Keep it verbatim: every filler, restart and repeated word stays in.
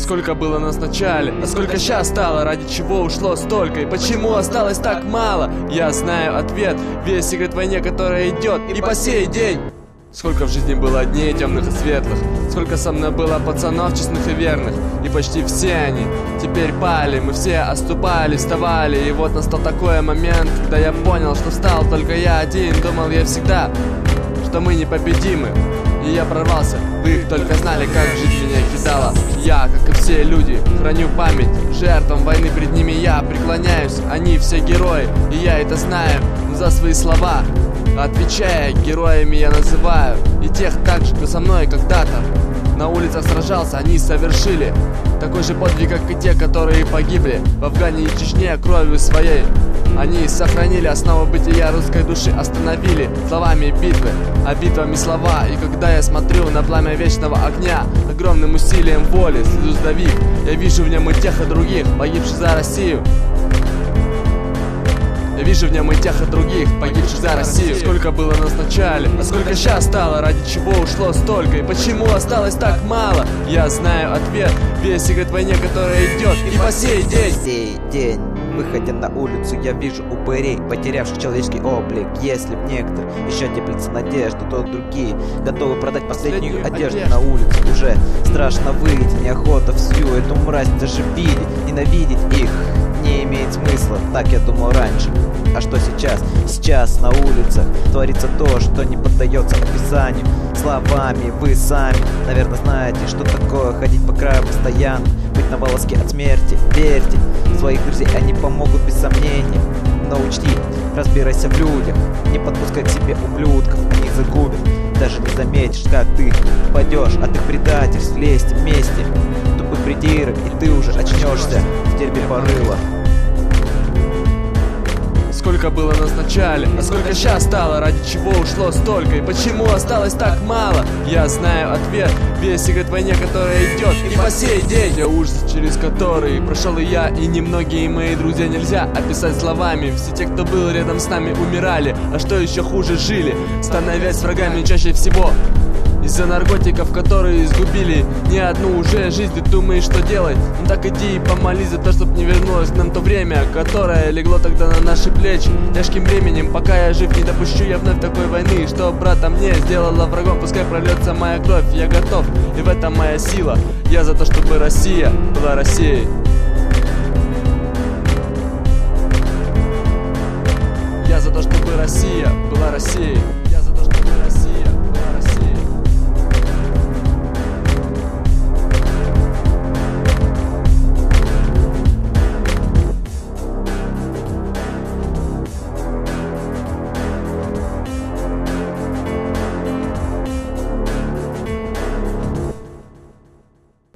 Сколько было нас в начале, а сколько сейчас стало, ради чего ушло столько, и почему осталось так мало? Я знаю ответ, весь секрет в войне, которая идет и по сей день. Сколько в жизни было дней темных и светлых, сколько со мной было пацанов честных и верных, и почти все они теперь пали. Мы все оступали, вставали, и вот настал такой момент, когда я понял, что встал только я один. Думал я всегда, что мы непобедимы, и я прорвался. Вы их только знали, как жизнь меня кидала. Я, как и все люди, храню память жертвам войны, перед ними я преклоняюсь. Они все герои, и я это знаю, но за свои слова отвечая, героями я называю и тех также, кто со мной когда-то на улицах сражался. Они совершили такой же подвиг, как и те, которые погибли в Афгане и Чечне кровью своей. Они сохранили основу бытия русской души, остановили словами битвы, а битвами слова. И когда я смотрю на пламя вечного огня, огромным усилием воли, слезу сдавив, я вижу в нем и тех, и других, погибших за Россию. Я вижу в нем и тех, и других, погибших за Россию. Сколько было нас в начале, а сколько сейчас стало, ради чего ушло столько, и почему осталось так мало? Я знаю ответ, весь секрет в войне, которая идет и по сей день. По сей день, выходя на улицу, я вижу упырей, потерявших человеческий облик. Если в некоторых еще теплится надежда, то другие готовы продать последнюю, последнюю одежду. одежду На улице уже страшно выйти, неохота всю эту мразь даже видеть. Ненавидеть их не имеет смысла, так я думал раньше. А что сейчас? Сейчас на улицах творится то, что не поддается описанию словами. Вы сами, наверное, знаете, что такое ходить по краю постоянно, быть на волоске от смерти. Верьте, своих друзей они помогут без сомнения. Но учти, разбирайся в людях, не подпускай к себе ублюдков, они загубят. Даже не заметишь, как ты упадешь от их предательств, лезть вместе. Тупый придирок, и ты уже очнешься в дерьме порыва. Сколько было нас в начале, а сколько сейчас стало, ради чего ушло столько, и почему осталось так мало? Я знаю ответ, весь секрет в войне, которая идет и по сей день. Те ужасы, через которые прошел и я, и немногие мои друзья, нельзя описать словами. Все те, кто был рядом с нами, умирали, а что еще хуже, жили, становясь врагами чаще всего из-за наркотиков, которые изгубили не одну уже жизнь. Ты думаешь, что делать? Ну так иди и помолись за то, чтоб не вернулось к нам то время, которое легло тогда на наши плечи тяжким бременем. Пока я жив, не допущу я вновь такой войны, что брата мне сделала врагом. Пускай прольется моя кровь, я готов, и в этом моя сила. Я за то, чтобы Россия была Россией. Я за то, чтобы Россия была Россией.